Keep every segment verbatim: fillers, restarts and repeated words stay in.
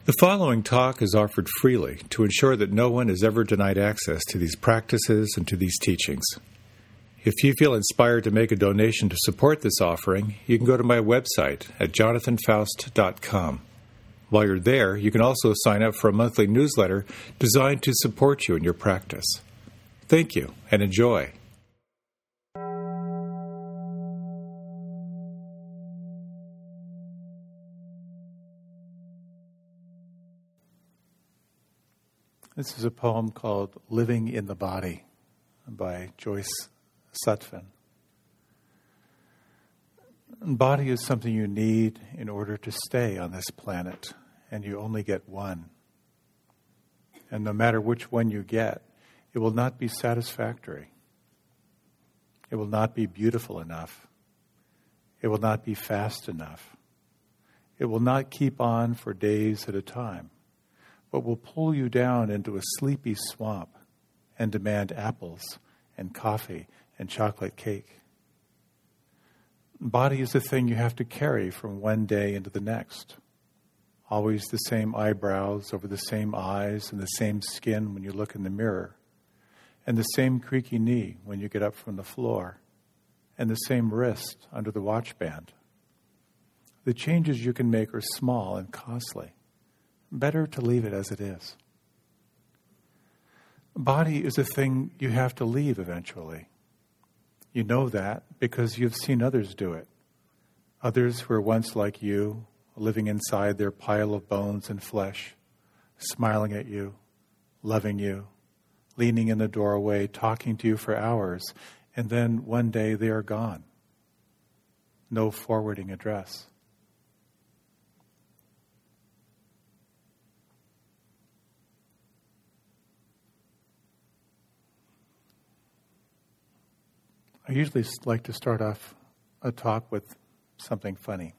The following talk is offered freely to ensure that no one is ever denied access to these practices and to these teachings. If you feel inspired to make a donation to support this offering, you can go to my website at jonathan faust dot com. While you're there, you can also sign up for a monthly newsletter designed to support you in your practice. Thank you, and enjoy. This is a poem called Living in the Body by Joyce Sutphin. Body is something you need in order to stay on this planet, and you only get one. And no matter which one you get, it will not be satisfactory. It will not be beautiful enough. It will not be fast enough. It will not keep on for days at a time, but will pull you down into a sleepy swamp and demand apples and coffee and chocolate cake. Body is the thing you have to carry from one day into the next. Always the same eyebrows over the same eyes and the same skin when you look in the mirror, and the same creaky knee when you get up from the floor, and the same wrist under the watch band. The changes you can make are small and costly. Better to leave it as it is. Body is a thing you have to leave eventually. You know that because you've seen others do it. Others who were once like you, living inside their pile of bones and flesh, smiling at you, loving you, leaning in the doorway, talking to you for hours, and then one day they are gone. No forwarding address. I usually like to start off a talk with something funny.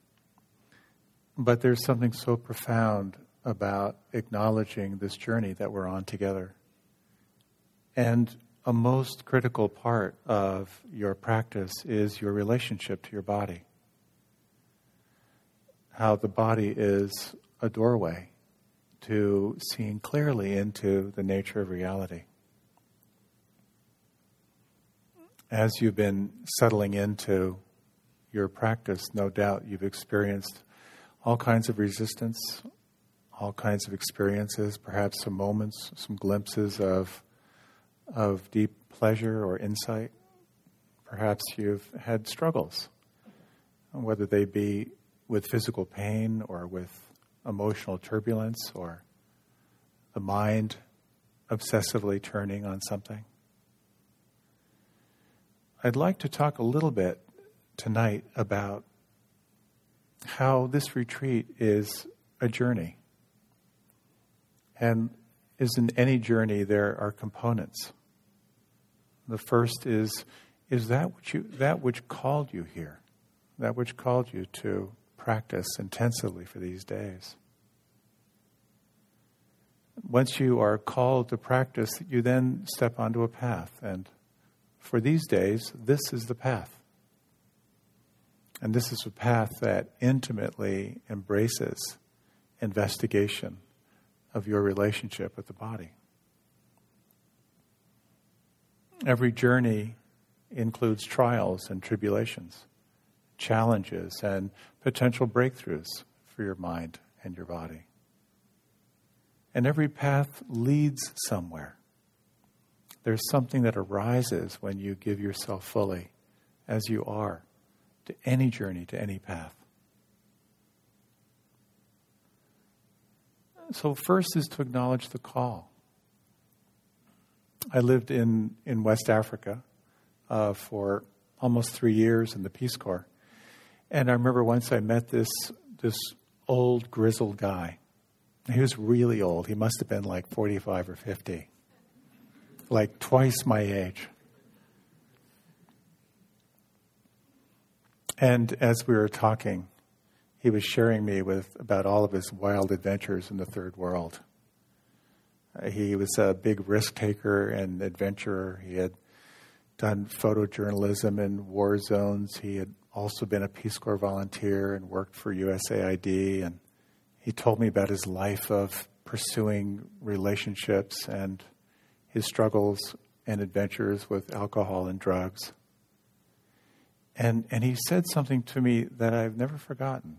But there's something so profound about acknowledging this journey that we're on together. And a most critical part of your practice is your relationship to your body. How the body is a doorway to seeing clearly into the nature of reality. As you've been settling into your practice, no doubt you've experienced all kinds of resistance, all kinds of experiences, perhaps some moments, some glimpses of, of deep pleasure or insight. Perhaps you've had struggles, whether they be with physical pain or with emotional turbulence or the mind obsessively turning on something. I'd like to talk a little bit tonight about how this retreat is a journey. And as in any journey, there are components. The first is, is that which you, that which called you here, that which called you to practice intensively for these days. Once you are called to practice, you then step onto a path, and for these days, this is the path. And this is a path that intimately embraces investigation of your relationship with the body. Every journey includes trials and tribulations, challenges and potential breakthroughs for your mind and your body. And every path leads somewhere. There's something that arises when you give yourself fully, as you are, to any journey, to any path. So first is to acknowledge the call. I lived in, in West Africa uh, for almost three years in the Peace Corps. And I remember once I met this, this old, grizzled guy. He was really old. He must have been like forty-five or fifty. Like twice my age. And as we were talking, he was sharing me with about all of his wild adventures in the third world. Uh, he was a big risk taker and adventurer. He had done photojournalism in war zones. He had also been a Peace Corps volunteer and worked for U S A I D. And He told me about his life of pursuing relationships and his struggles and adventures with alcohol and drugs. And and he said something to me that I've never forgotten.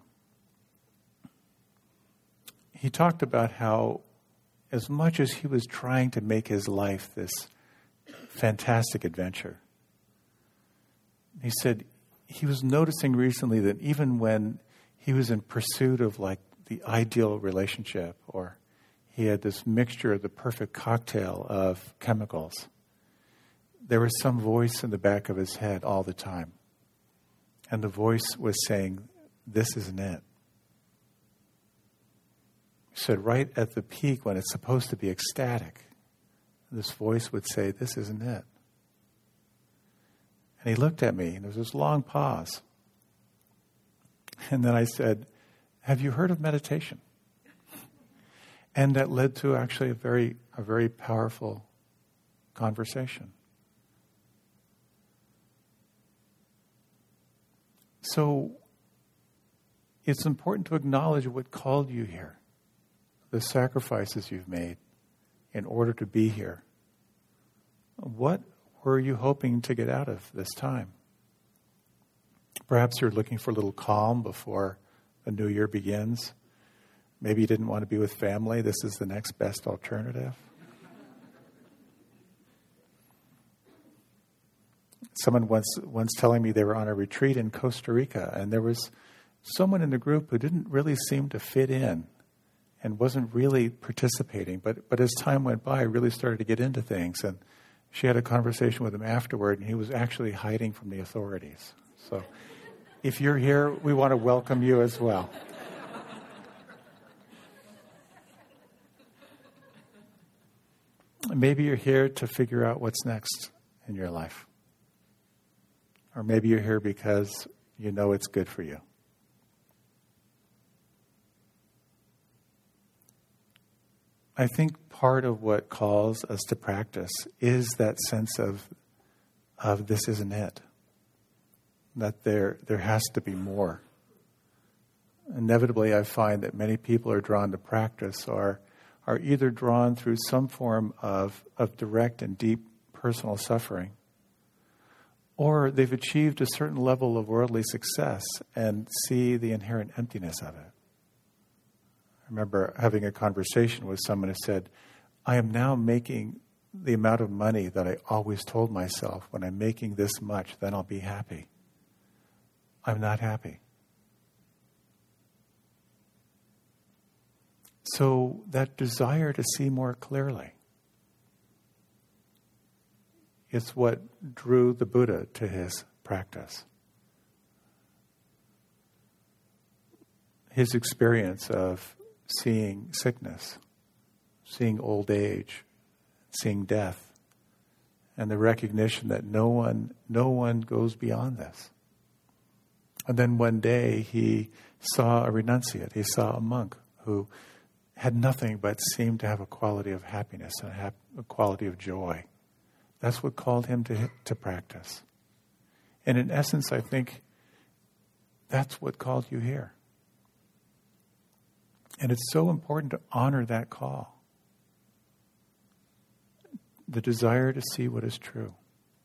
He talked about how, as much as he was trying to make his life this fantastic adventure, he said he was noticing recently that even when he was in pursuit of like the ideal relationship, or he had this mixture of the perfect cocktail of chemicals, there was some voice in the back of his head all the time. And the voice was saying, this isn't it. He said right at the peak when it's supposed to be ecstatic, this voice would say, this isn't it. And he looked at me, and there was this long pause. And then I said, have you heard of meditation? And that led to actually a very, a very powerful conversation. So it's important to acknowledge what called you here, the sacrifices you've made in order to be here. What were you hoping to get out of this time? Perhaps you're looking for a little calm before the new year begins. Maybe you didn't want to be with family. This is the next best alternative. Someone once once telling me they were on a retreat in Costa Rica, and there was someone in the group who didn't really seem to fit in and wasn't really participating. But but as time went by, really started to get into things. And she had a conversation with him afterward, and he was actually hiding from the authorities. So if you're here, we want to welcome you as well. Maybe you're here to figure out what's next in your life. Or maybe you're here because you know it's good for you. I think part of what calls us to practice is that sense of, of this isn't it. That there there has to be more. Inevitably, I find that many people are drawn to practice or are either drawn through some form of, of direct and deep personal suffering, or they've achieved a certain level of worldly success and see the inherent emptiness of it. I remember having a conversation with someone who said, I am now making the amount of money that I always told myself, when I'm making this much, then I'll be happy. I'm not happy. So that desire to see more clearly is what drew the Buddha to his practice. His experience of seeing sickness, seeing old age, seeing death, and the recognition that no one, no one goes beyond this. And then one day he saw a renunciate. He saw a monk who had nothing but seemed to have a quality of happiness and a quality of joy. That's what called him to to practice. And in essence, I think that's what called you here. And it's so important to honor that call. The desire to see what is true.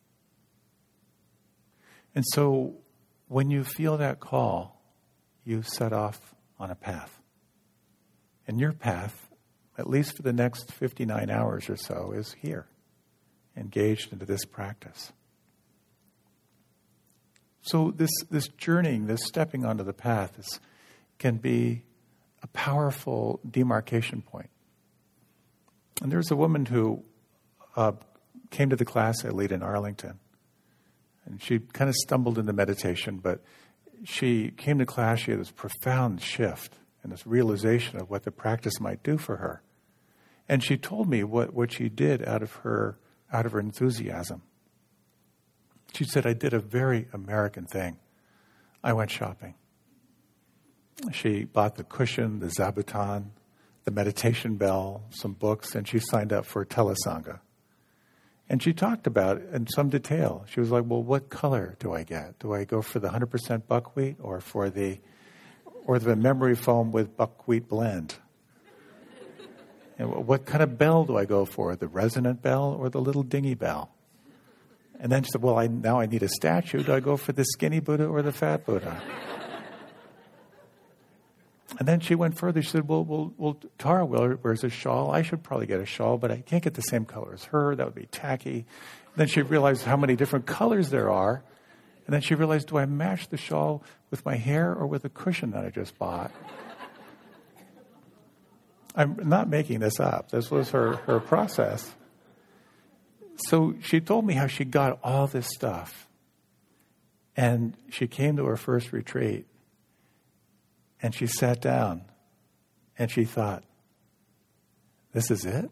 And so when you feel that call, you set off on a path. And your path, at least for the next fifty-nine hours or so, is here, engaged into this practice. So this this journeying, this stepping onto the path is, can be a powerful demarcation point. And there's a woman who uh, came to the class I lead in Arlington. And she kind of stumbled into meditation, but she came to class, she had this profound shift and this realization of what the practice might do for her. And she told me what, what she did out of her out of her enthusiasm. She said, I did a very American thing. I went shopping. She bought the cushion, the zabuton, the meditation bell, some books, and she signed up for Telesanga. And she talked about it in some detail. She was like, well, what color do I get? Do I go for the one hundred percent buckwheat or for the or the memory foam with buckwheat blend? And what kind of bell do I go for, the resonant bell or the little dingy bell? And then she said, well, I, now I need a statue. Do I go for the skinny Buddha or the fat Buddha? And then she went further. She said, well, well, well Tara wears a shawl. I should probably get a shawl, but I can't get the same color as her. That would be tacky. And then she realized how many different colors there are. And then she realized, do I match the shawl with my hair or with the cushion that I just bought? I'm not making this up. This was her, her process. So she told me how she got all this stuff. And she came to her first retreat. And she sat down. And she thought, this is it?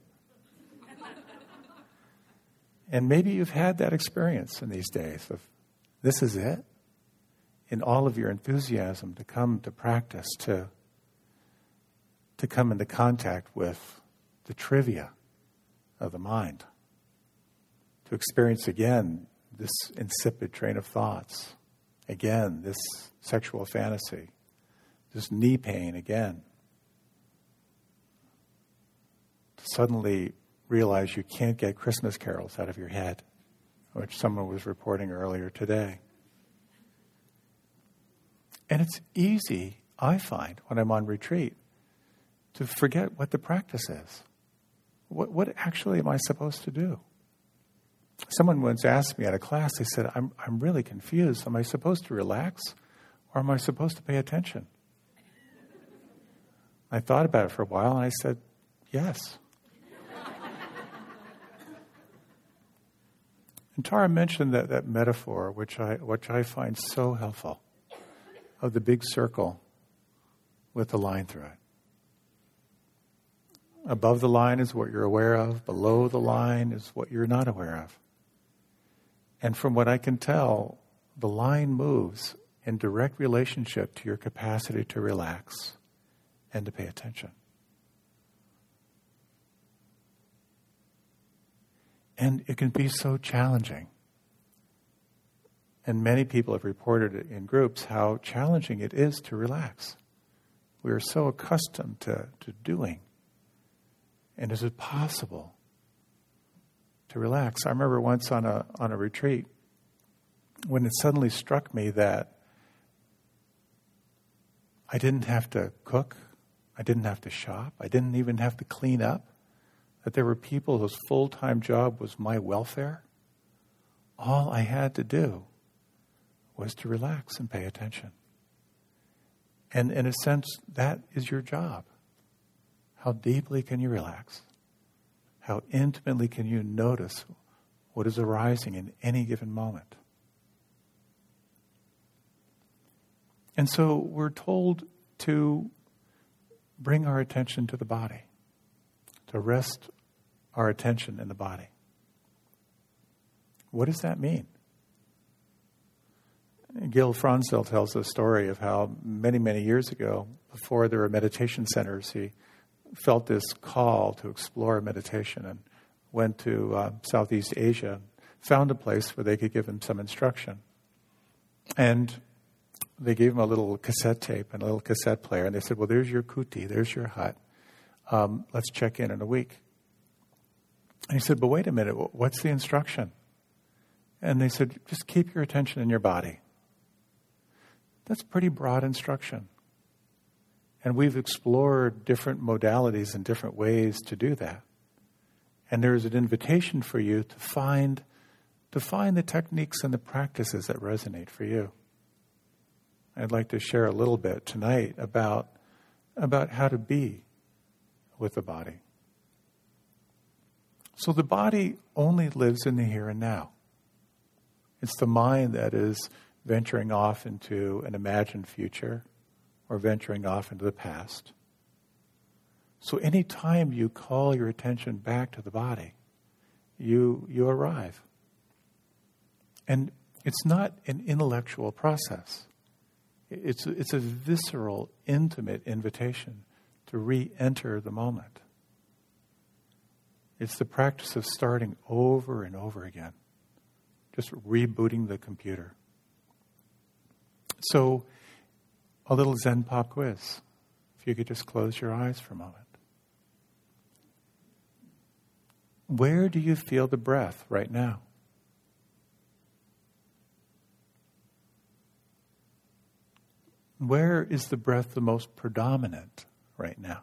And maybe you've had that experience in these days of, this is it? In all of your enthusiasm to come to practice, to to come into contact with the trivia of the mind, to experience again this insipid train of thoughts, again this sexual fantasy, this knee pain again, to suddenly realize you can't get Christmas carols out of your head, which someone was reporting earlier today. And it's easy, I find, when I'm on retreat, to forget what the practice is. What, what actually am I supposed to do? Someone once asked me at a class, they said, I'm, I'm really confused. Am I supposed to relax or am I supposed to pay attention? I thought about it for a while and I said, yes. And Tara mentioned that, that metaphor, which I, which I find so helpful, of the big circle with the line through it. Above the line is what you're aware of. Below the line is what you're not aware of. And from what I can tell, the line moves in direct relationship to your capacity to relax and to pay attention. And it can be so challenging. And many people have reported it in groups how challenging it is to relax. We are so accustomed to, to doing. And is it possible to relax? I remember once on a on a retreat when it suddenly struck me that I didn't have to cook, I didn't have to shop, I didn't even have to clean up, that there were people whose full-time job was my welfare. All I had to do was to relax and pay attention. And in a sense, that is your job. How deeply can you relax? How intimately can you notice what is arising in any given moment? And so we're told to bring our attention to the body, to rest our attention in the body. What does that mean? Gil Fronsdal tells a story of how many, many years ago, before there were meditation centers, he felt this call to explore meditation and went to uh, Southeast Asia, found a place where they could give him some instruction. And they gave him a little cassette tape and a little cassette player, and they said, well, there's your kuti, there's your hut. Um, let's check in in a week. And he said, but wait a minute, what's the instruction? And they said, just keep your attention in your body. That's pretty broad instruction. And we've explored different modalities and different ways to do that. And there's an invitation for you to find, to find the techniques and the practices that resonate for you. I'd like to share a little bit tonight about, about how to be with the body. So the body only lives in the here and now. It's the mind that is venturing off into an imagined future or venturing off into the past. So any time you call your attention back to the body, you you arrive. And it's not an intellectual process. It's, it's a visceral, intimate invitation to re-enter the moment. It's the practice of starting over and over again, just rebooting the computer. So a little Zen pop quiz. If you could just close your eyes for a moment. Where do you feel the breath right now? Where is the breath the most predominant right now?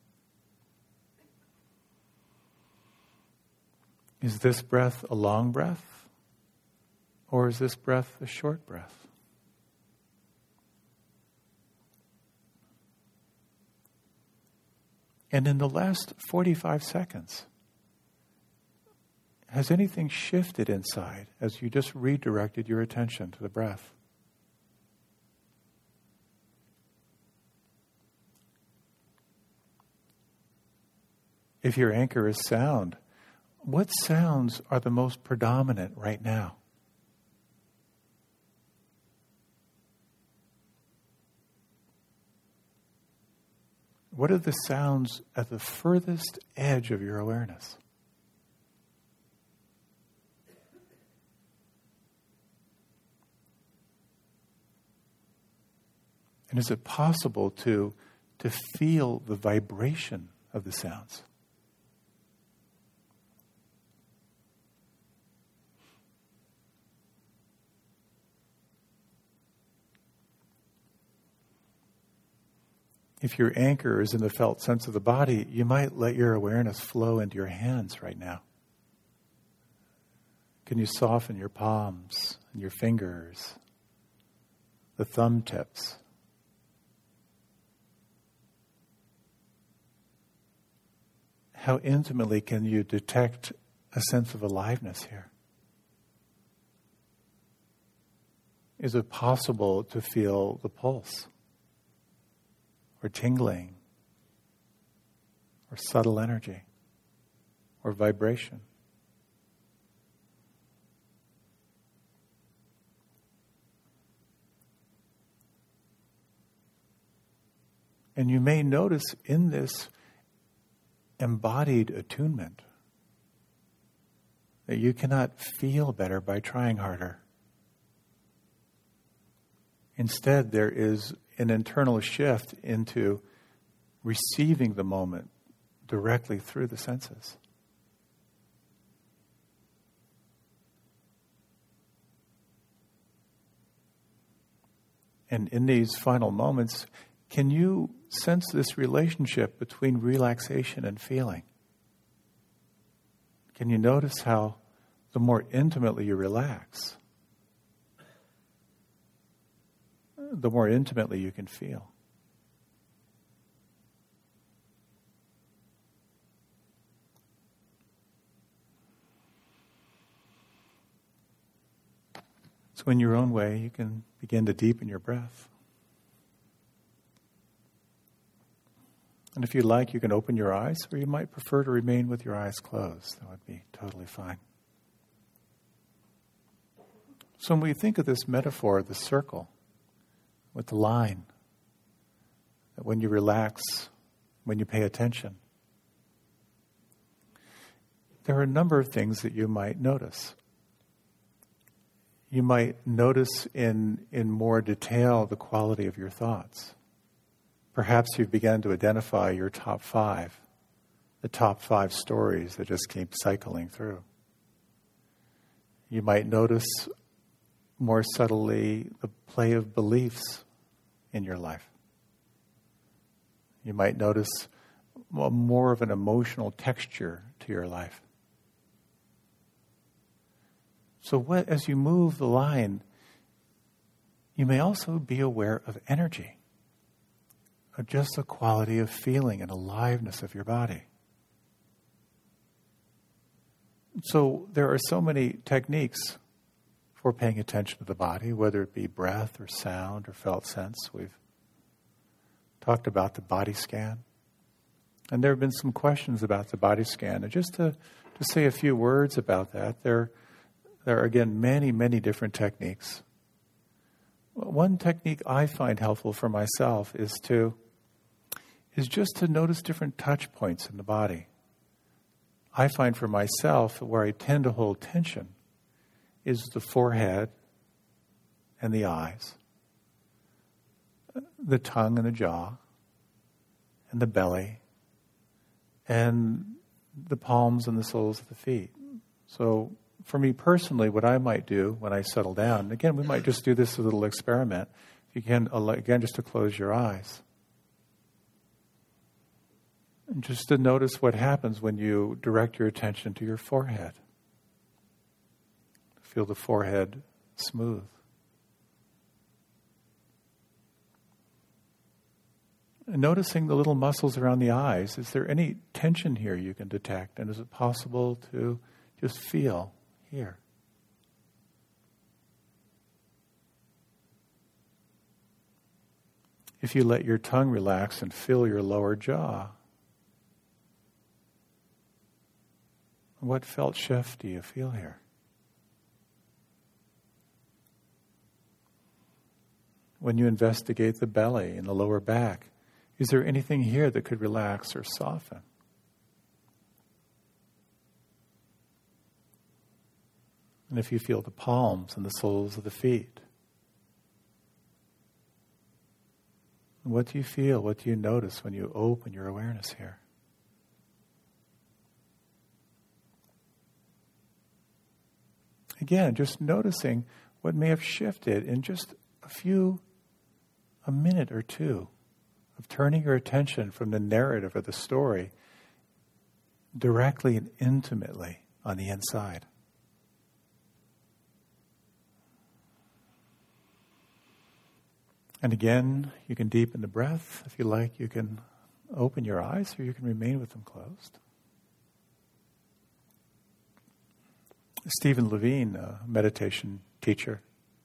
Is this breath a long breath? Or is this breath a short breath? And in the last forty-five seconds, has anything shifted inside as you just redirected your attention to the breath? If your anchor is sound, what sounds are the most predominant right now? What are the sounds at the furthest edge of your awareness? And is it possible to, to feel the vibration of the sounds? If your anchor is in the felt sense of the body, you might let your awareness flow into your hands right now. Can you soften your palms and your fingers, the thumb tips? How intimately can you detect a sense of aliveness here? Is it possible to feel the pulse? Or tingling, or subtle energy, or vibration. And you may notice in this embodied attunement that you cannot feel better by trying harder. Instead, there is an internal shift into receiving the moment directly through the senses. And in these final moments, can you sense this relationship between relaxation and feeling? Can you notice how the more intimately you relax, the more intimately you can feel? So in your own way, you can begin to deepen your breath. And if you like, you can open your eyes, or you might prefer to remain with your eyes closed. That would be totally fine. So when we think of this metaphor, the circle, with the line, that when you relax, when you pay attention, there are a number of things that you might notice. You might notice in, in more detail the quality of your thoughts. Perhaps you've begun to identify your top five, the top five stories that just keep cycling through. You might notice more subtly the play of beliefs in your life. You might notice more of an emotional texture to your life. So what, as you move the line, you may also be aware of energy, of just the quality of feeling and aliveness of your body. So there are so many techniques for paying attention to the body, whether it be breath or sound or felt sense. We've talked about the body scan. And there have been some questions about the body scan. And just to, to say a few words about that, there, there are, again, many, many different techniques. One technique I find helpful for myself is to is just to notice different touch points in the body. I find for myself where I tend to hold tension is the forehead and the eyes. the tongue and the jaw and the belly and the palms and the soles of the feet. So for me personally, what I might do when I settle down, again, we might just do this as a little experiment. If you can, again, just to close your eyes. And just to notice what happens when you direct your attention to your forehead. Feel the forehead smooth. And noticing the little muscles around the eyes. Is there any tension here you can detect? And is it possible to just feel here? If you let your tongue relax and fill your lower jaw, what felt shift do you feel here? When you investigate the belly and the lower back, is there anything here that could relax or soften? And if you feel the palms and the soles of the feet, what do you feel? What do you notice when you open your awareness here? Again, just noticing what may have shifted in just a few, a minute or two of turning your attention from the narrative or the story directly and intimately on the inside. And again, you can deepen the breath. If you like, you can open your eyes or you can remain with them closed. Stephen Levine, a meditation teacher,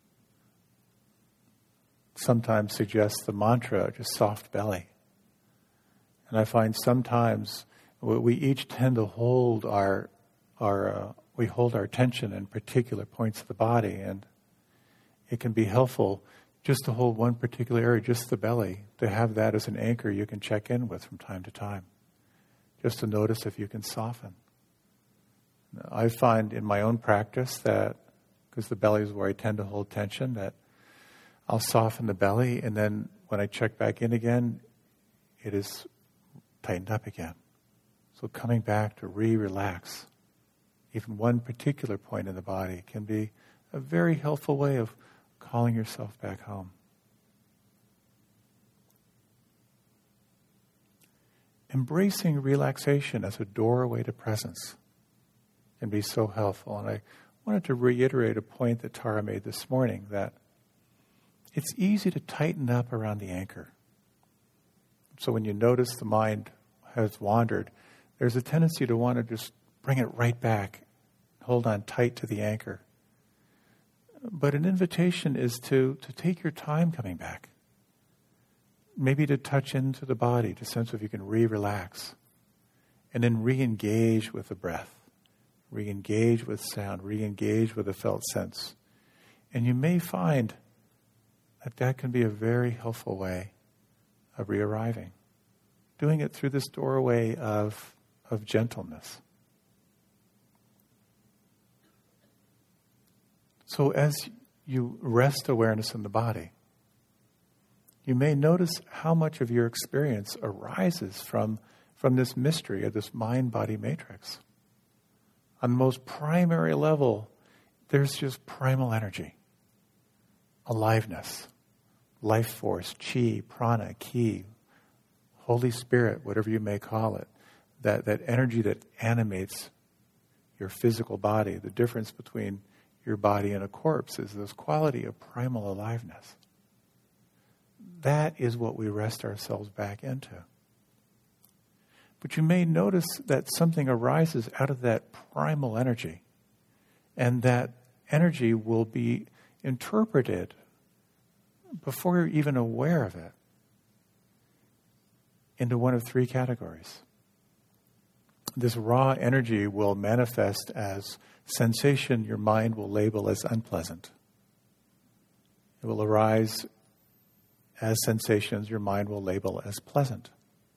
sometimes suggests the mantra, just soft belly. And I find sometimes we each tend to hold our, our uh, we hold our attention in particular points of the body, and it can be helpful just to hold one particular area, just the belly, to have that as an anchor you can check in with from time to time, just to notice if you can soften. I find in my own practice that, because the belly is where I tend to hold tension, that I'll soften the belly, and then when I check back in again, it is tightened up again. So coming back to re-relax, even one particular point in the body, can be a very helpful way of calling yourself back home. Embracing relaxation as a doorway to presence can be so helpful. And I wanted to reiterate a point that Tara made this morning, that it's easy to tighten up around the anchor. So when you notice the mind has wandered, there's a tendency to want to just bring it right back, hold on tight to the anchor. But an invitation is to, to take your time coming back. Maybe to touch into the body, to sense if you can re-relax. And then re-engage with the breath. Re-engage with sound. Re-engage with a felt sense. And you may find that that can be a very helpful way of re-arriving. Doing it through this doorway of, of gentleness. So as you rest awareness in the body, you may notice how much of your experience arises from, from this mystery of this mind-body matrix. On the most primary level, there's just primal energy, aliveness, life force, chi, prana, ki, Holy Spirit, whatever you may call it, that, that energy that animates your physical body. The difference between your body and a corpse is this quality of primal aliveness. That is what we rest ourselves back into. But you may notice that something arises out of that primal energy, and that energy will be interpreted before you're even aware of it into one of three categories. This raw energy will manifest as sensation your mind will label as unpleasant. It will arise as sensations your mind will label as pleasant.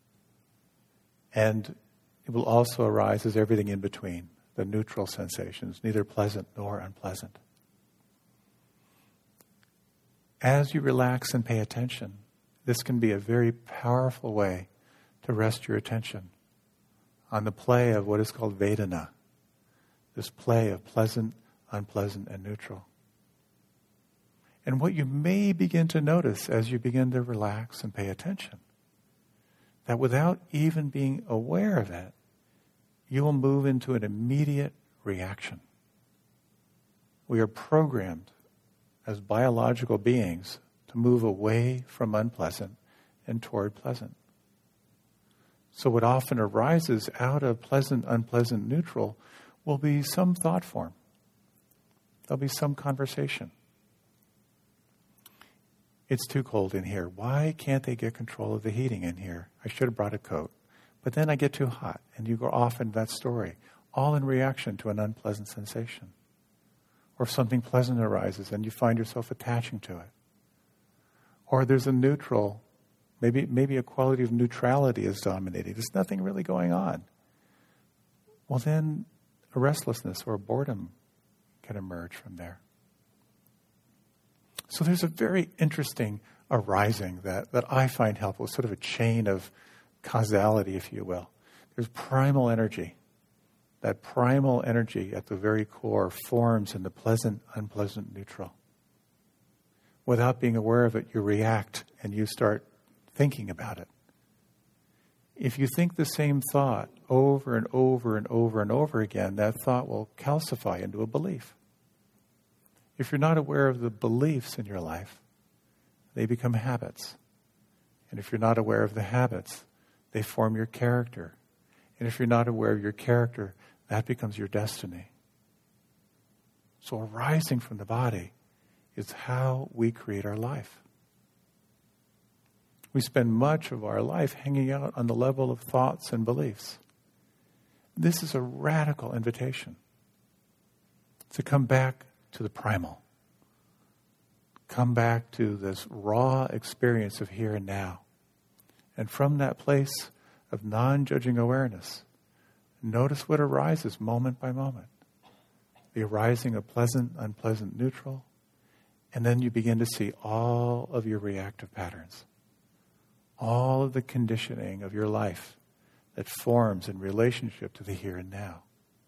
And it will also arise as everything in between, the neutral sensations, neither pleasant nor unpleasant. As you relax and pay attention, this can be a very powerful way to rest your attention on the play of what is called Vedana, this play of pleasant, unpleasant, and neutral. And what you may begin to notice as you begin to relax and pay attention, that without even being aware of it, you will move into an immediate reaction. We are programmed as biological beings to move away from unpleasant and toward pleasant. So what often arises out of pleasant, unpleasant, neutral will be some thought form. There'll be some conversation. It's too cold in here. Why can't they get control of the heating in here? I should have brought a coat. But then I get too hot, and you go off in that story, all in reaction to an unpleasant sensation. Or if something pleasant arises and you find yourself attaching to it. Or there's a neutral, maybe maybe a quality of neutrality is dominating. There's nothing really going on. Well, then a restlessness or a boredom can emerge from there. So there's a very interesting arising that, that I find helpful, sort of a chain of causality, if you will. There's primal energy. That primal energy at the very core forms in the pleasant, unpleasant, neutral. Without being aware of it, you react and you start thinking about it. If you think the same thought over and over and over and over again, that thought will calcify into a belief. If you're not aware of the beliefs in your life, they become habits. And if you're not aware of the habits, they form your character. And if you're not aware of your character, that becomes your destiny. So arising from the body is how we create our life. We spend much of our life hanging out on the level of thoughts and beliefs. This is a radical invitation to come back to the primal. Come back to this raw experience of here and now. And from that place of non-judging awareness, notice what arises moment by moment. The arising of pleasant, unpleasant, neutral. And then you begin to see all of your reactive patterns. All of the conditioning of your life that forms in relationship to the here and now.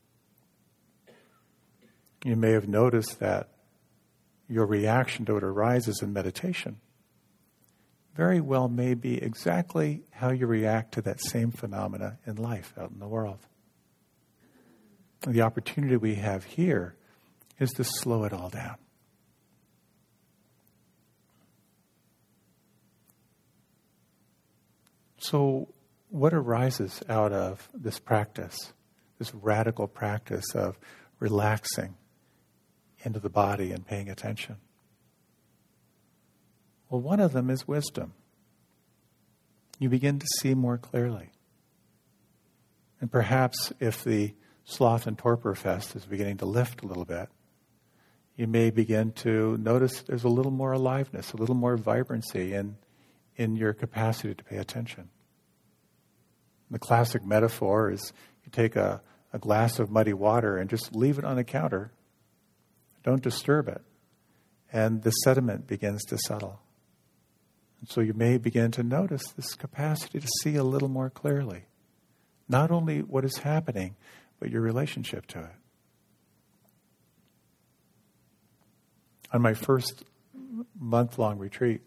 You may have noticed that your reaction to what arises in meditation very well may be exactly how you react to that same phenomena in life out in the world. And the opportunity we have here is to slow it all down. So what arises out of this practice, this radical practice of relaxing into the body and paying attention? Well, one of them is wisdom. You begin to see more clearly. And perhaps if the sloth and torpor fest is beginning to lift a little bit, you may begin to notice there's a little more aliveness, a little more vibrancy in, in your capacity to pay attention. The classic metaphor is you take a, a glass of muddy water and just leave it on the counter. Don't disturb it. And the sediment begins to settle. And so you may begin to notice this capacity to see a little more clearly. Not only what is happening, but your relationship to it. On my first month-long retreat,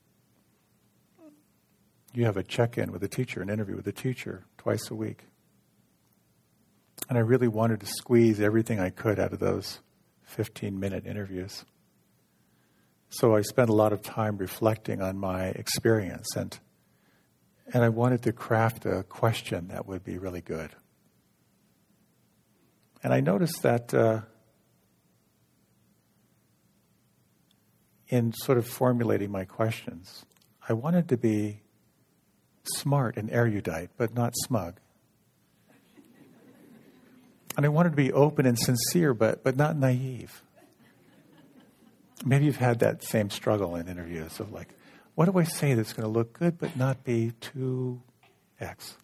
you have a check-in with a teacher, an interview with a teacher twice a week. And I really wanted to squeeze everything I could out of those fifteen-minute interviews. So I spent a lot of time reflecting on my experience, and and I wanted to craft a question that would be really good. And I noticed that uh, in sort of formulating my questions, I wanted to be smart and erudite, but not smug. And I wanted to be open and sincere, but but not naive. Maybe you've had that same struggle in interviews of like, what do I say that's going to look good but not be too X?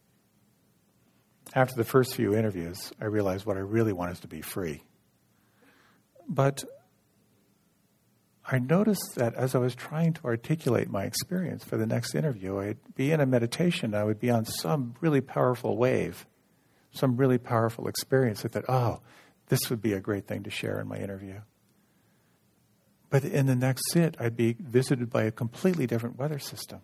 After the first few interviews, I realized what I really want is to be free. But I noticed that as I was trying to articulate my experience for the next interview, I'd be in a meditation, I would be on some really powerful wave, some really powerful experience. I thought, oh, this would be a great thing to share in my interview. But in the next sit, I'd be visited by a completely different weather system.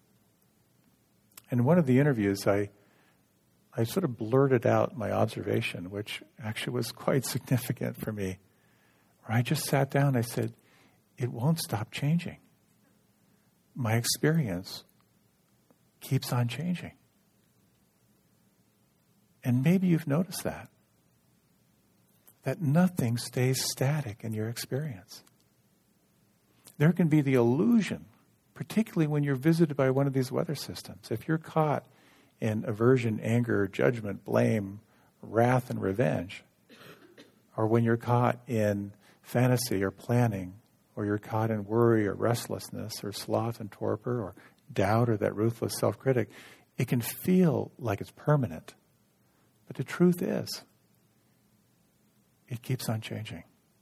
In one of the interviews, I I sort of blurted out my observation, which actually was quite significant for me. Where I just sat down and I said, it won't stop changing. My experience keeps on changing. And maybe you've noticed that. That nothing stays static in your experience. There can be the illusion, particularly when you're visited by one of these weather systems. If you're caught in aversion, anger, judgment, blame, wrath, and revenge, or when you're caught in fantasy or planning, or you're caught in worry or restlessness or sloth and torpor or doubt or that ruthless self-critic, it can feel like it's permanent. But the truth is, it keeps on changing.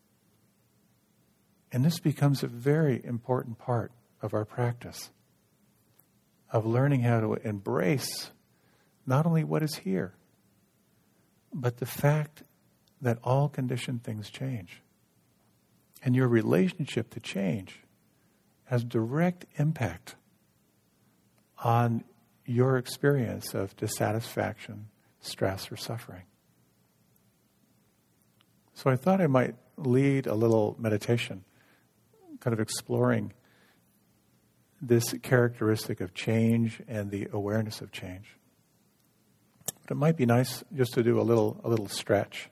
And this becomes a very important part of our practice, of learning how to embrace not only what is here, but the fact that all conditioned things change. And your relationship to change has direct impact on your experience of dissatisfaction, stress, or suffering. So I thought I might lead a little meditation, kind of exploring this characteristic of change and the awareness of change. But it might be nice just to do a little a little stretch.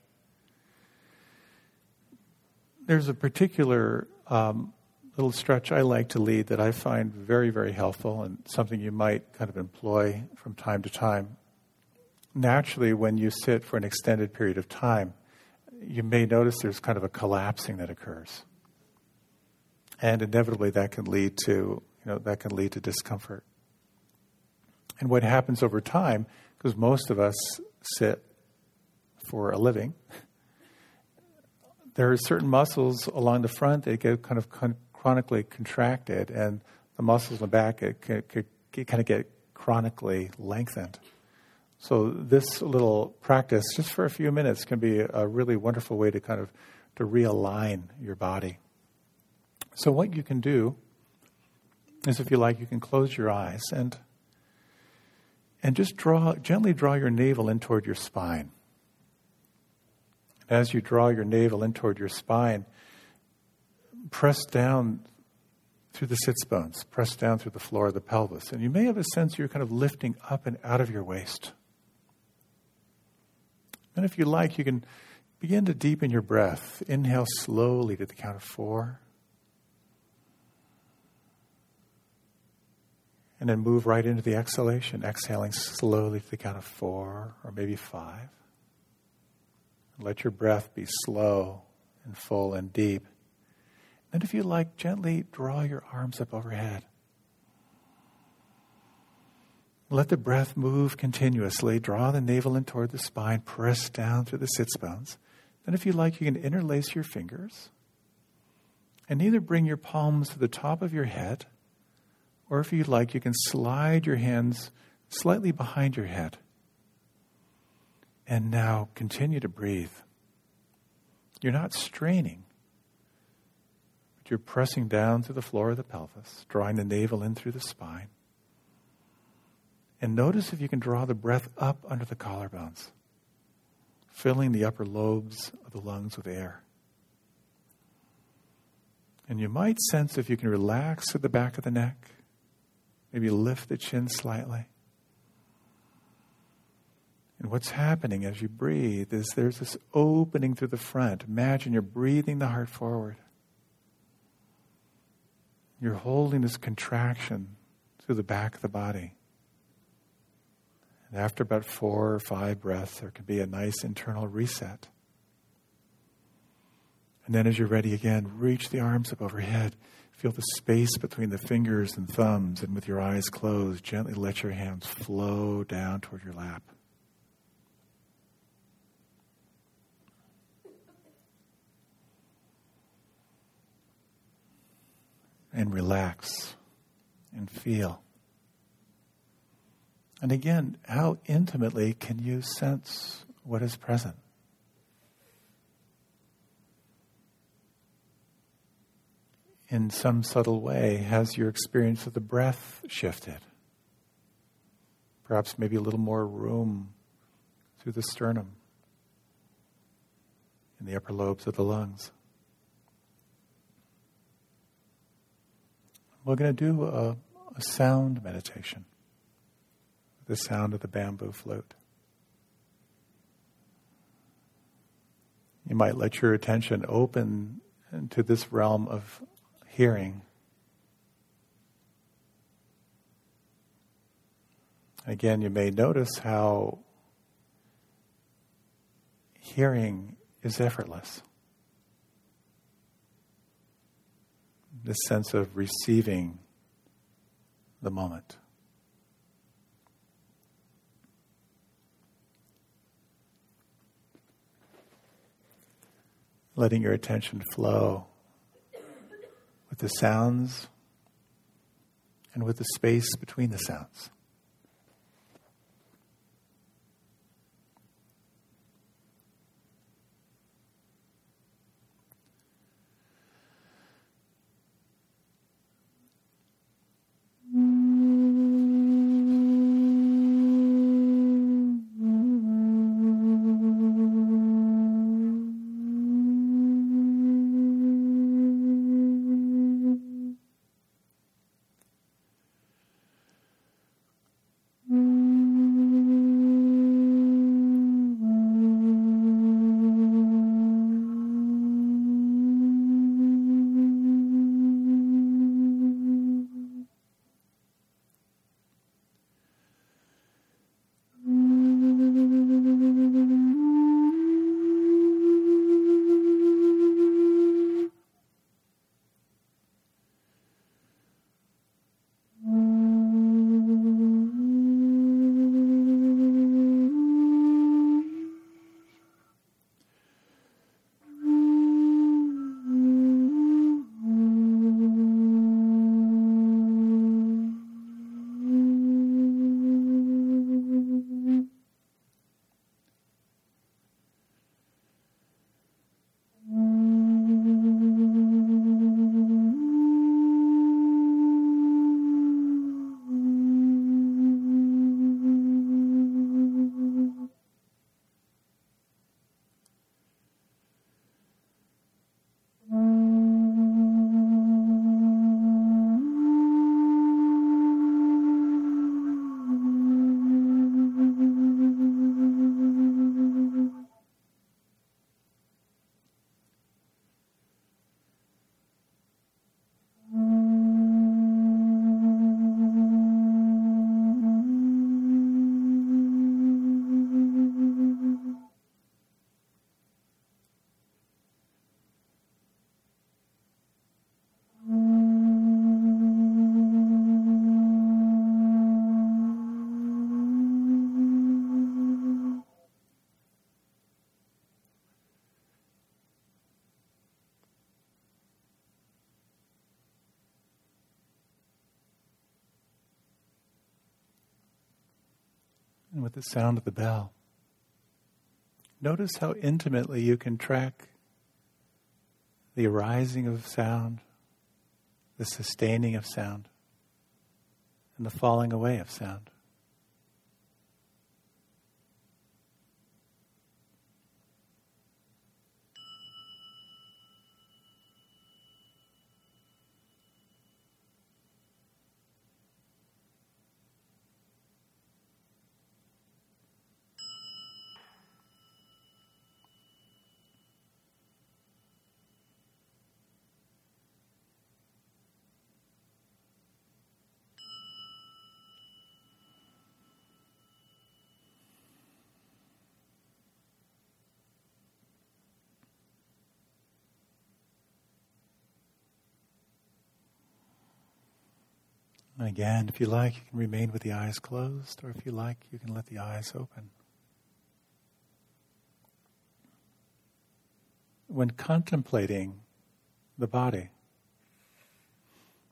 There's a particular um, little stretch I like to lead that I find very, very helpful and something you might kind of employ from time to time. Naturally, when you sit for an extended period of time, you may notice there's kind of a collapsing that occurs. And inevitably that can lead to, you know, that can lead to discomfort. And what happens over time, because most of us sit for a living, there are certain muscles along the front that get kind of con- chronically contracted, and the muscles in the back get, get, get, kind of get chronically lengthened. So this little practice, just for a few minutes, can be a really wonderful way to kind of to realign your body. So what you can do is, if you like, you can close your eyes and and just draw gently draw your navel in toward your spine. As you draw your navel in toward your spine, press down through the sits bones, press down through the floor of the pelvis. And you may have a sense you're kind of lifting up and out of your waist. And if you like, you can begin to deepen your breath. Inhale slowly to the count of four. And then move right into the exhalation, exhaling slowly to the count of four or maybe five. Let your breath be slow and full and deep. And if you like, gently draw your arms up overhead. Let the breath move continuously. Draw the navel in toward the spine. Press down through the sits bones. Then if you like, you can interlace your fingers. And either bring your palms to the top of your head, or if you like, you can slide your hands slightly behind your head. And now continue to breathe. You're not straining, but you're pressing down through the floor of the pelvis, drawing the navel in through the spine. And notice if you can draw the breath up under the collarbones, filling the upper lobes of the lungs with air. And you might sense if you can relax at the back of the neck, maybe lift the chin slightly. And what's happening as you breathe is there's this opening through the front. Imagine you're breathing the heart forward. You're holding this contraction through the back of the body. And after about four or five breaths, there can be a nice internal reset. And then as you're ready again, reach the arms up overhead. Feel the space between the fingers and thumbs, and with your eyes closed, gently let your hands flow down toward your lap. and relax and feel. And again, how intimately can you sense what is present? In some subtle way, has your experience of the breath shifted? Perhaps maybe a little more room through the sternum, in the upper lobes of the lungs. We're going to do a, a sound meditation, the sound of the bamboo flute. You might let your attention open into this realm of hearing. Again, you may notice how hearing is effortless. This sense of receiving the moment. Letting your attention flow with the sounds and with the space between the sounds. And with the sound of the bell, notice how intimately you can track the arising of sound, the sustaining of sound, and the falling away of sound. And again, if you like, you can remain with the eyes closed, or if you like, you can let the eyes open. When contemplating the body,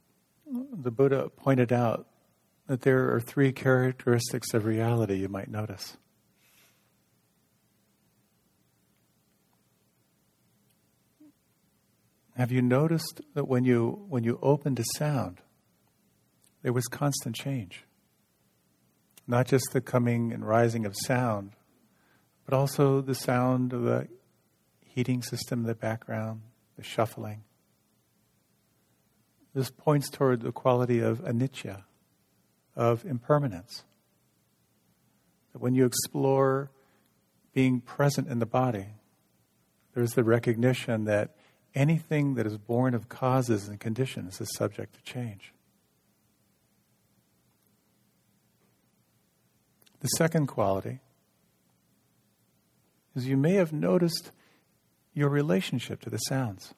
the Buddha pointed out that there are three characteristics of reality you might notice. Have you noticed that when you when you opened a sound, there was constant change? Not just the coming and rising of sound, but also the sound of the heating system in the background, the shuffling. This points toward the quality of anicca, of impermanence. That when you explore being present in the body, there's the recognition that anything that is born of causes and conditions is subject to change. The second quality is you may have noticed your relationship to the sounds.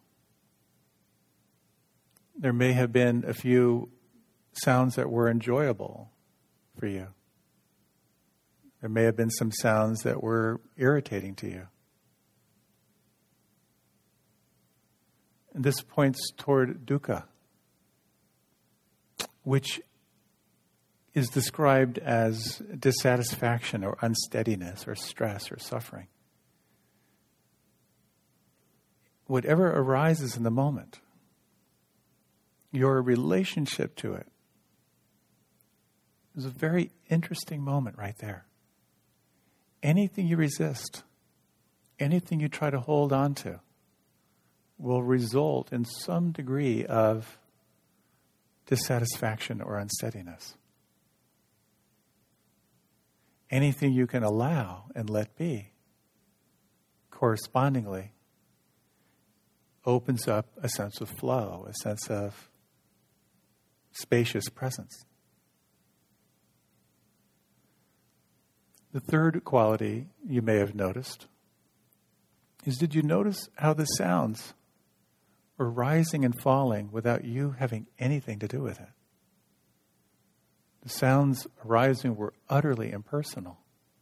There may have been a few sounds that were enjoyable for you. There may have been some sounds that were irritating to you. And this points toward dukkha, which is described as dissatisfaction or unsteadiness or stress or suffering. Whatever arises in the moment, your relationship to it is a very interesting moment right there. Anything you resist, anything you try to hold on to, will result in some degree of dissatisfaction or unsteadiness. Anything you can allow and let be, correspondingly, opens up a sense of flow, a sense of spacious presence. The third quality you may have noticed is, did you notice how the sounds were rising and falling without you having anything to do with it? The sounds arising were utterly impersonal.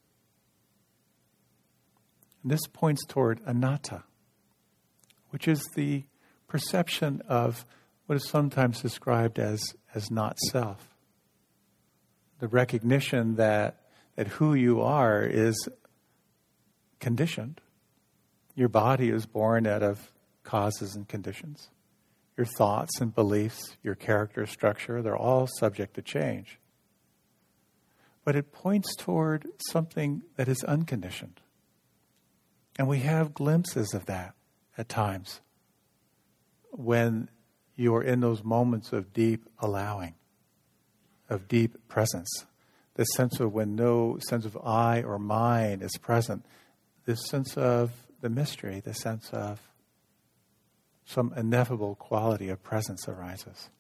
And this points toward anatta, which is the perception of what is sometimes described as, as not self. The recognition that, that who you are is conditioned. Your body is born out of causes and conditions. Your thoughts and beliefs, your character structure, they're all subject to change. But it points toward something that is unconditioned. And we have glimpses of that at times when you are in those moments of deep allowing, of deep presence. The sense of when no sense of I or mine is present, this sense of the mystery, the sense of some ineffable quality of presence arises.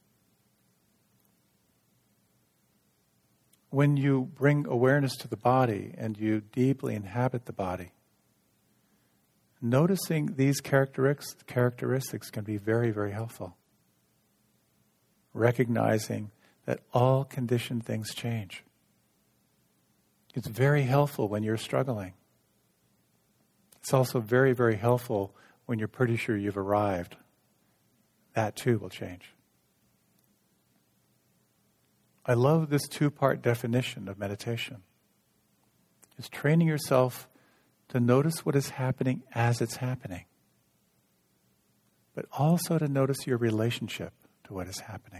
When you bring awareness to the body and you deeply inhabit the body, noticing these characteristics, characteristics can be very, very helpful. Recognizing that all conditioned things change. It's very helpful when you're struggling. It's also very, very helpful when you're pretty sure you've arrived. That too will change. I love this two-part definition of meditation. It's training yourself to notice what is happening as it's happening, but also to notice your relationship to what is happening.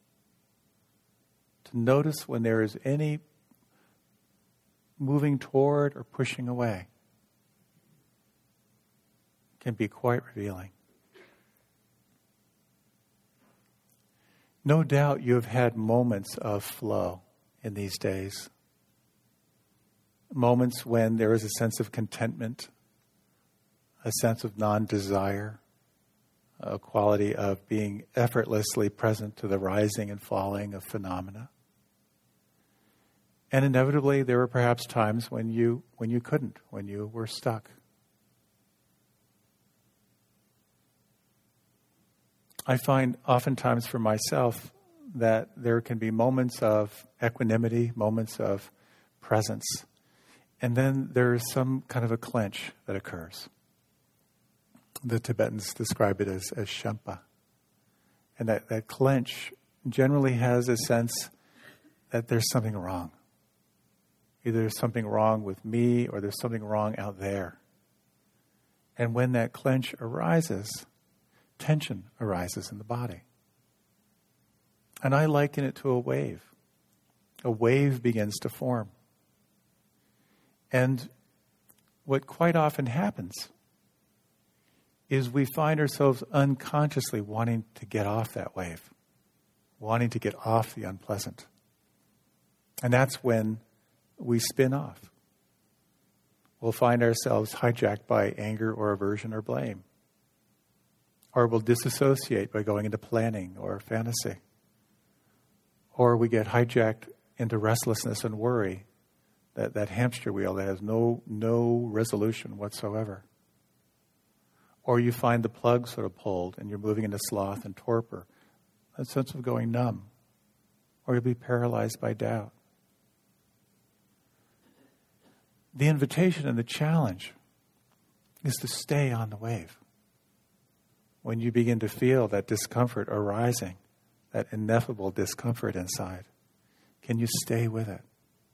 To notice when there is any moving toward or pushing away can be quite revealing. No doubt you have had moments of flow in these days. Moments when there is a sense of contentment, a sense of non-desire, a quality of being effortlessly present to the rising and falling of phenomena. And inevitably there were perhaps times when you when you couldn't, when you were stuck. I find oftentimes for myself that there can be moments of equanimity, moments of presence, and then there is some kind of a clench that occurs. The Tibetans describe it as, as shampa. And that, that clench generally has a sense that there's something wrong. Either there's something wrong with me or there's something wrong out there. And when that clench arises, tension arises in the body. And I liken it to a wave. A wave begins to form. And what quite often happens is we find ourselves unconsciously wanting to get off that wave, wanting to get off the unpleasant. And that's when we spin off. We'll find ourselves hijacked by anger or aversion or blame. Or we'll disassociate by going into planning or fantasy. Or we get hijacked into restlessness and worry, that, that hamster wheel that has no, no resolution whatsoever. Or you find the plug sort of pulled and you're moving into sloth and torpor, a sense of going numb. Or you'll be paralyzed by doubt. The invitation and the challenge is to stay on the wave. When you begin to feel that discomfort arising, that ineffable discomfort inside, can you stay with it?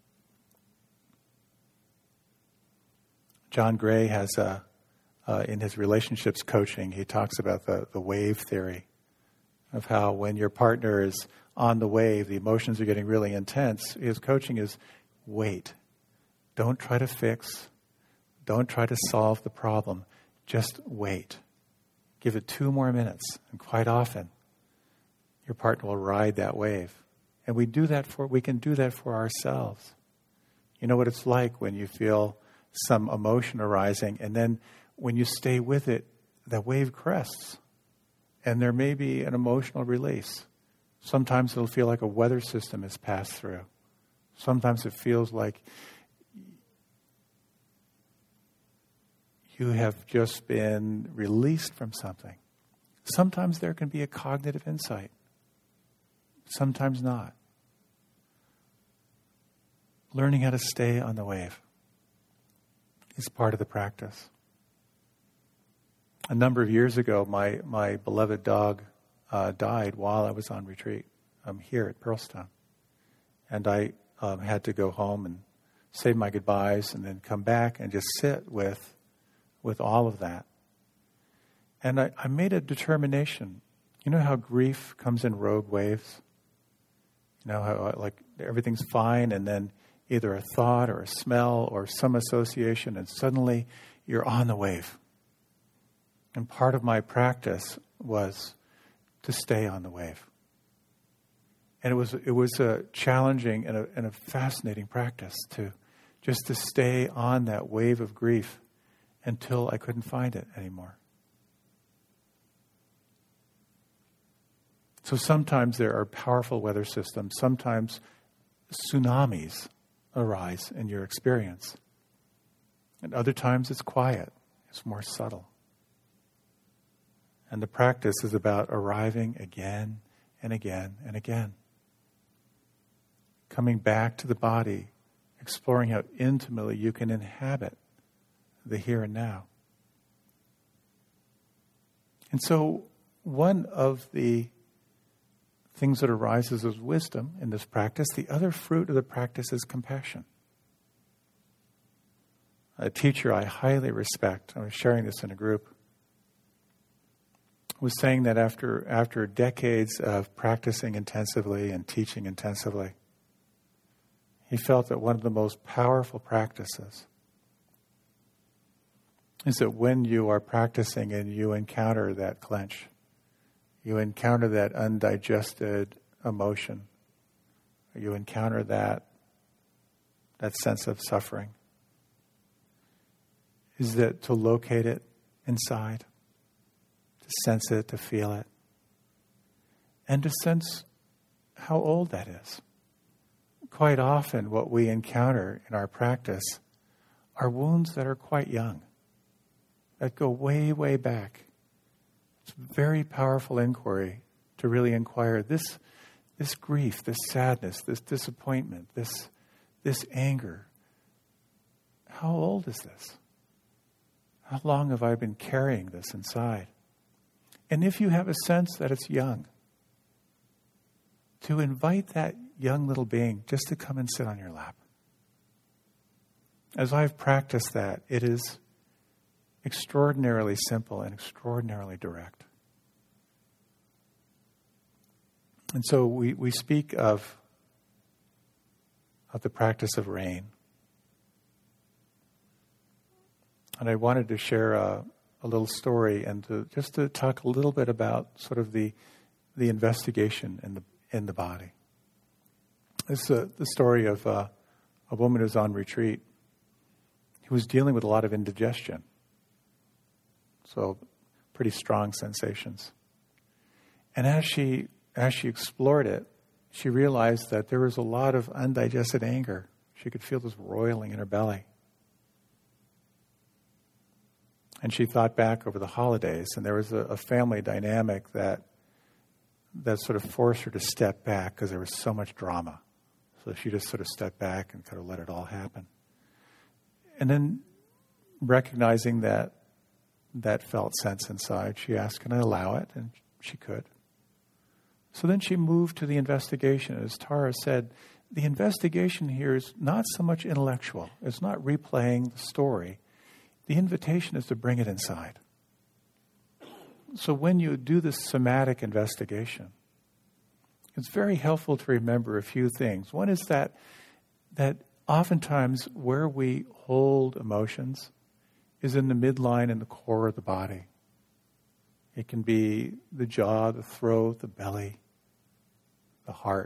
John Gray has, a, uh, in his relationships coaching, he talks about the, the wave theory of how when your partner is on the wave, the emotions are getting really intense. His coaching is wait. Don't try to fix. Don't try to solve the problem. Just wait. Give it two more minutes. And quite often, your partner will ride that wave. And we do that for, we can do that for ourselves. You know what it's like when you feel some emotion arising, and then when you stay with it, that wave crests. And there may be an emotional release. Sometimes it'll feel like a weather system has passed through. Sometimes it feels like you have just been released from something. Sometimes there can be a cognitive insight. Sometimes not. Learning how to stay on the wave is part of the practice. A number of years ago, my, my beloved dog uh, died while I was on retreat um, here at Pearlstone. And I um, had to go home and say my goodbyes and then come back and just sit with with all of that. And I, I made a determination. You know how grief comes in rogue waves? You know how like everything's fine and then either a thought or a smell or some association and suddenly you're on the wave. And part of my practice was to stay on the wave. And it was it was a challenging and a, and a fascinating practice to just to stay on that wave of grief until I couldn't find it anymore. So sometimes there are powerful weather systems. Sometimes tsunamis arise in your experience. And other times it's quiet. It's more subtle. And the practice is about arriving again and again and again. Coming back to the body, exploring how intimately you can inhabit the here and now. And so one of the things that arises is wisdom in this practice. The other fruit of the practice is compassion. A teacher I highly respect, I was sharing this in a group, was saying that after after decades of practicing intensively and teaching intensively, he felt that one of the most powerful practices is that when you are practicing and you encounter that clench, you encounter that undigested emotion, you encounter that that sense of suffering, is that to locate it inside, to sense it, to feel it, and to sense how old that is. Quite often what we encounter in our practice are wounds that are quite young, that go way, way back. It's a very powerful inquiry to really inquire this, this grief, this sadness, this disappointment, this, this anger. How old is this? How long have I been carrying this inside? And if you have a sense that it's young, to invite that young little being just to come and sit on your lap. As I've practiced that, it is extraordinarily simple and extraordinarily direct. And so we, we speak of, of the practice of rain. And I wanted to share a, a little story and to, just to talk a little bit about sort of the the investigation in the in the body. This is uh, the story of uh, a woman who's on retreat who was dealing with a lot of indigestion. So pretty strong sensations. And as she as she explored it, she realized that there was a lot of undigested anger. She could feel this roiling in her belly. And she thought back over the holidays, and there was a, a family dynamic that that sort of forced her to step back because there was so much drama. So she just sort of stepped back and kind of let it all happen. And then recognizing that that felt sense inside, she asked, can I allow it? And she could. So then she moved to the investigation. As Tara said, the investigation here is not so much intellectual. It's not replaying the story. The invitation is to bring it inside. So when you do this somatic investigation, it's very helpful to remember a few things. One is that that oftentimes where we hold emotions is in the midline and the core of the body. It can be the jaw, the throat, the belly, the heart.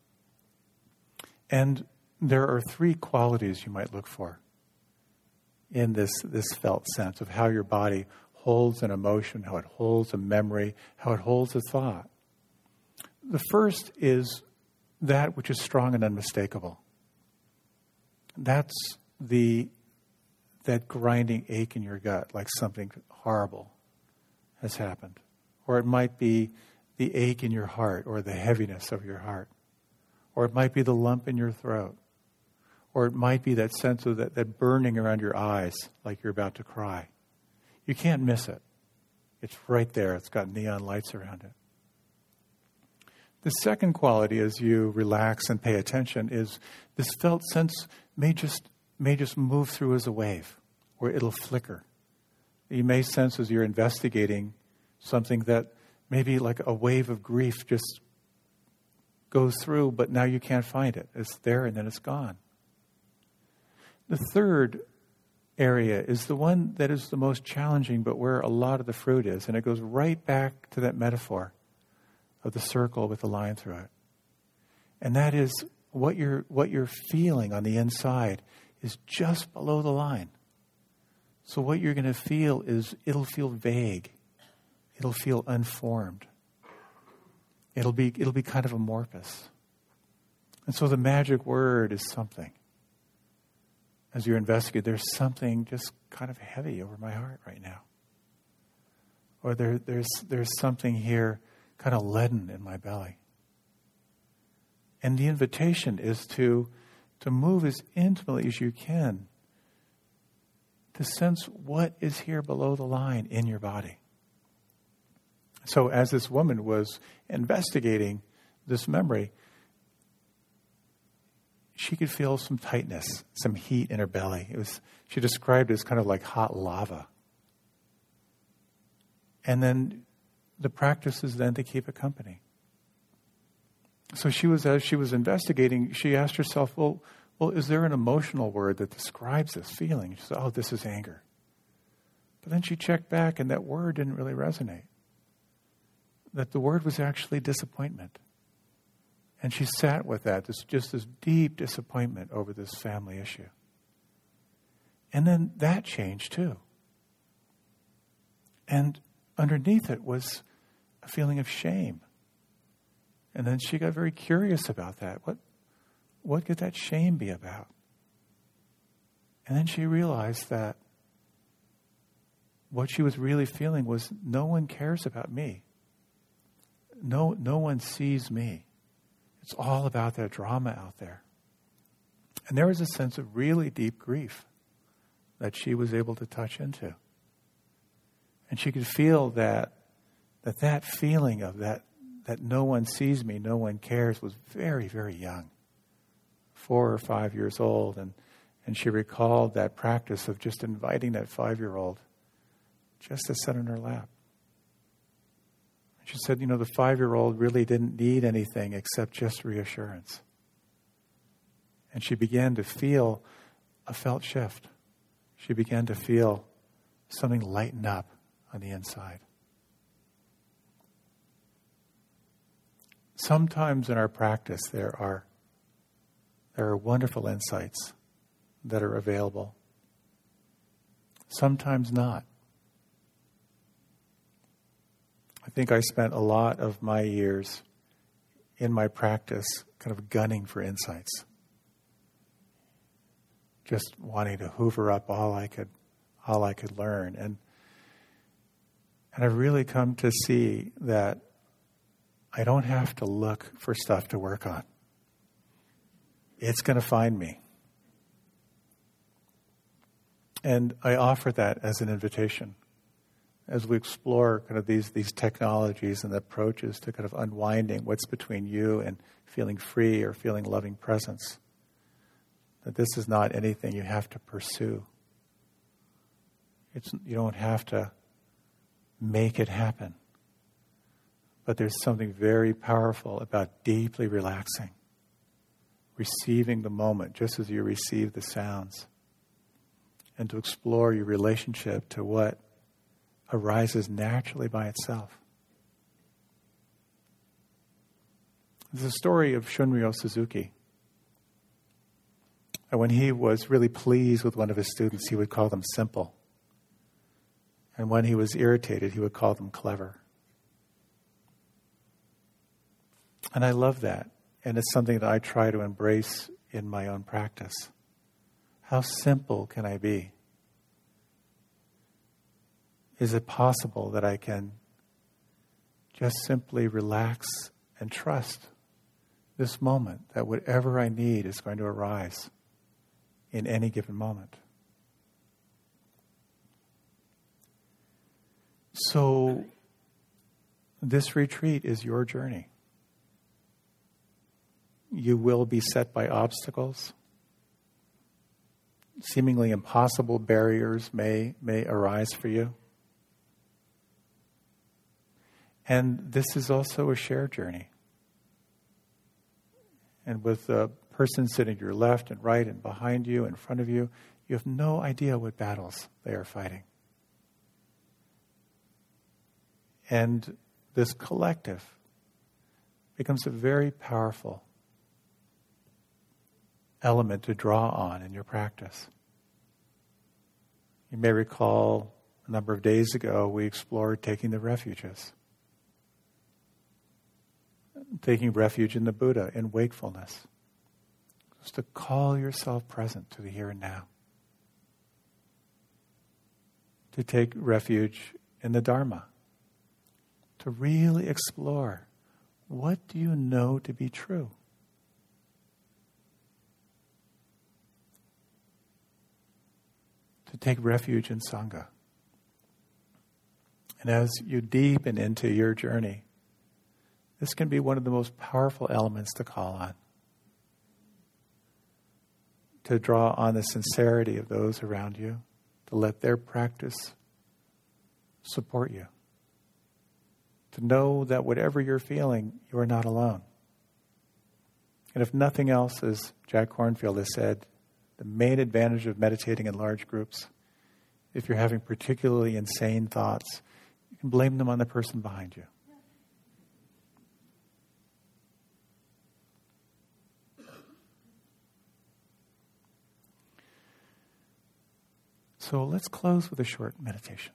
And there are three qualities you might look for in this, this felt sense of how your body holds an emotion, how it holds a memory, how it holds a thought. The first is that which is strong and unmistakable. That's the that grinding ache in your gut, like something horrible has happened. Or it might be the ache in your heart, or the heaviness of your heart. Or it might be the lump in your throat. Or it might be that sense of that, that burning around your eyes, like you're about to cry. You can't miss it. It's right there. It's got neon lights around it. The second quality, as you relax and pay attention, is this felt sense may just may just move through as a wave, or it'll flicker. You may sense as you're investigating something that maybe like a wave of grief just goes through, but now you can't find it. It's there and then it's gone. The third area is the one that is the most challenging, but where a lot of the fruit is. And it goes right back to that metaphor of the circle with the line through it. And that is what you're, what you're feeling on the inside is just below the line. So what you're going to feel is it'll feel vague. It'll feel unformed. It'll be, it'll be kind of amorphous. And so the magic word is something. As you're investigating, there's something just kind of heavy over my heart right now. Or there, there's there's something here kind of leaden in my belly. And the invitation is to, to move as intimately as you can to sense what is here below the line in your body. So as this woman was investigating this memory, she could feel some tightness, some heat in her belly. It was, she described it as kind of like hot lava. And then the practice is then to keep it company. So she was, as she was investigating, she asked herself, well, well, is there an emotional word that describes this feeling? She said, oh, this is anger. But then she checked back and that word didn't really resonate. That the word was actually disappointment. And she sat with that, this, just this deep disappointment over this family issue. And then that changed too. And underneath it was a feeling of shame. And then she got very curious about that. What, what could that shame be about? And then she realized that what she was really feeling was no one cares about me. No, no one sees me. It's all about that drama out there. And there was a sense of really deep grief that she was able to touch into. And she could feel that that, that feeling of that, that no one sees me, no one cares, was very, very young, four or five years old. And, and she recalled that practice of just inviting that five-year-old just to sit on her lap. She said, you know, the five-year-old really didn't need anything except just reassurance. And she began to feel a felt shift. She began to feel something lighten up on the inside. Sometimes in our practice there are there are wonderful insights that are available. Sometimes not. I think I spent a lot of my years in my practice kind of gunning for insights. Just wanting to hoover up all I could all I could learn. And and I've really come to see that I don't have to look for stuff to work on. It's going to find me. And I offer that as an invitation as we explore kind of these, these technologies and approaches to kind of unwinding what's between you and feeling free or feeling loving presence. That this is not anything you have to pursue. It's, you don't have to make it happen. But there's something very powerful about deeply relaxing, receiving the moment just as you receive the sounds, and to explore your relationship to what arises naturally by itself. There's a story of Shunryu Suzuki. And when he was really pleased with one of his students, he would call them simple. And when he was irritated, he would call them clever. And I love that. And it's something that I try to embrace in my own practice. How simple can I be? Is it possible that I can just simply relax and trust this moment, that whatever I need is going to arise in any given moment? So, this retreat is your journey. You will be set by obstacles. Seemingly impossible barriers may, may arise for you. And this is also a shared journey. And with the person sitting to your left and right and behind you, in front of you, you have no idea what battles they are fighting. And this collective becomes a very powerful element to draw on in your practice. You may recall a number of days ago we explored taking the refuges. Taking refuge in the Buddha, in wakefulness. Just to call yourself present to the here and now. To take refuge in the Dharma. To really explore, what do you know to be true? To take refuge in Sangha. And as you deepen into your journey, this can be one of the most powerful elements to call on. To draw on the sincerity of those around you, to let their practice support you. To know that whatever you're feeling, you are not alone. And if nothing else, as Jack Kornfield has said, the main advantage of meditating in large groups, if you're having particularly insane thoughts, you can blame them on the person behind you. So let's close with a short meditation.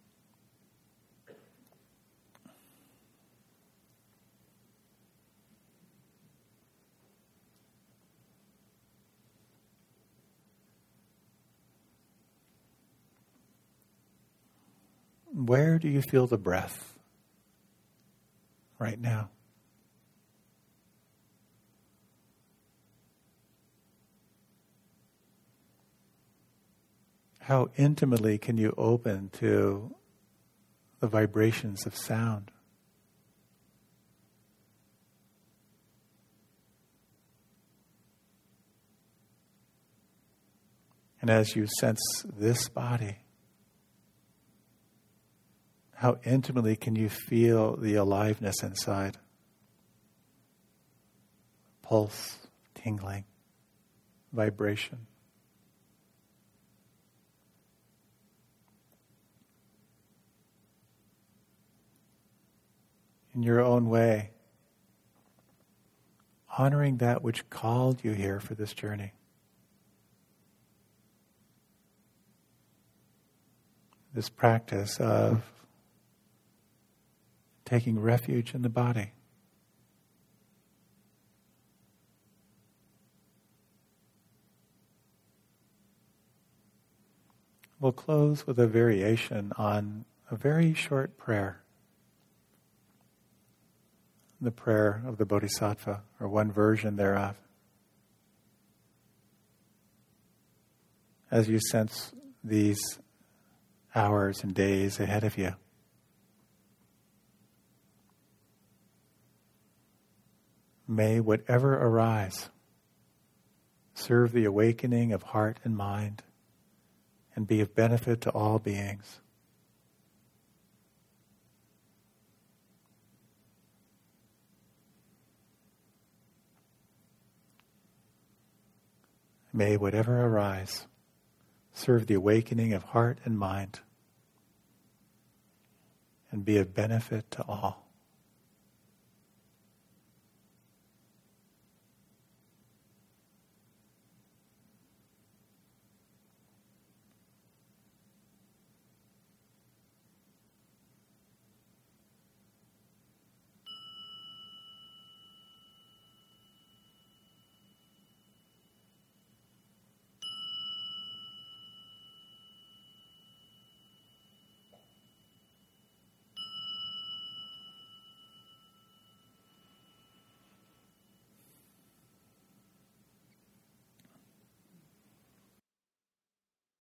Where do you feel the breath right now? How intimately can you open to the vibrations of sound? And as you sense this body, how intimately can you feel the aliveness inside? Pulse, tingling, vibration. In your own way, honoring that which called you here for this journey. This practice of taking refuge in the body. We'll close with a variation on a very short prayer. The prayer of the Bodhisattva, or one version thereof. As you sense these hours and days ahead of you, may whatever arise serve the awakening of heart and mind and be of benefit to all beings. May whatever arise serve the awakening of heart and mind and be of benefit to all.